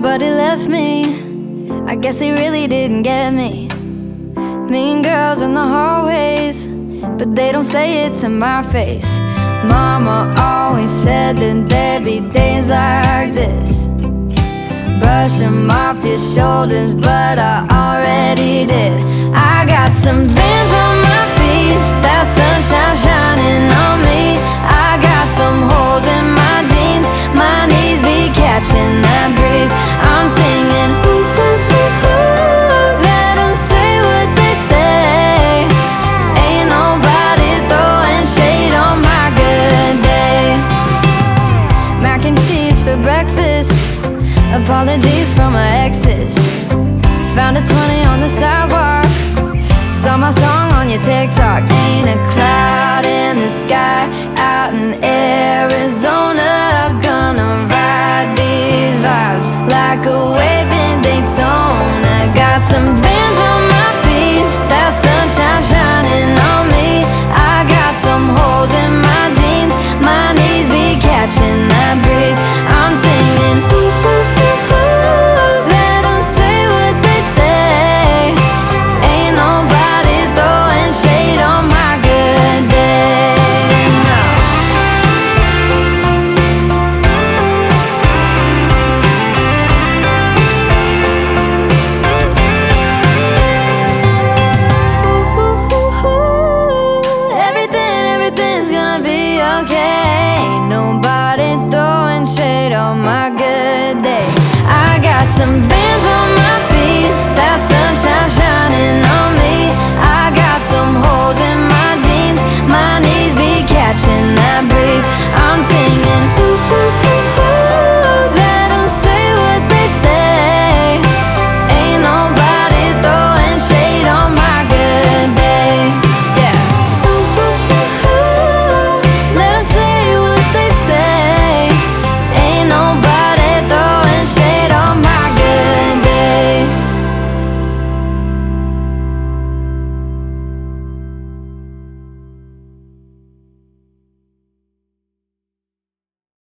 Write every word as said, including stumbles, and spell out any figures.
but he left me. I guess he really didn't get me. Mean girls in the hallways, but they don't say it to my face. Mama always said that there'd be days like this. Brush them off your shoulders, but I already did. I got some bands on my feet, that sunshine shining on me. I got some holes in my jeans, my knees be catching that breeze. I'm singing ooh, ooh, ooh, ooh. Let them say what they say. Ain't nobody throwing shade on my good day. Mac and cheese for breakfast, apologies from my exes. Found a twenty on the sidewalk, saw my song on your TikTok. Ain't a cloud in the sky out in Arizona. Gonna ride these vibes like a wave in Daytona.